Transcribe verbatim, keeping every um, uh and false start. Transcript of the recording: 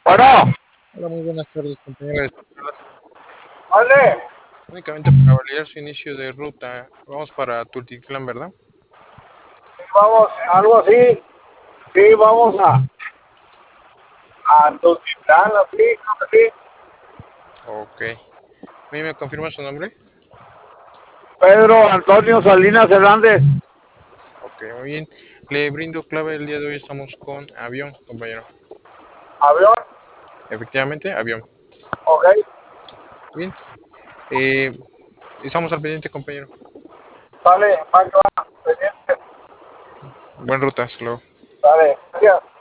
Bueno, Hola, muy buenas tardes, compañeros. vale. Únicamente para validar su inicio de ruta, vamos para Tultitlán, ¿verdad? Sí, vamos, algo así. Sí, vamos a, a Tultitlán, así, creo que sí. Ok. ¿Me, me confirma su nombre? Pedro Antonio Salinas Hernández. Ok, muy bien. Le brindo clave el día de hoy, estamos con avión, compañero. Avión, Efectivamente, avión. ok. Bien. Eh, estamos al pendiente, compañero. Sale, va que va. Pendiente. Buen ruta, hasta luego. Sale, gracias.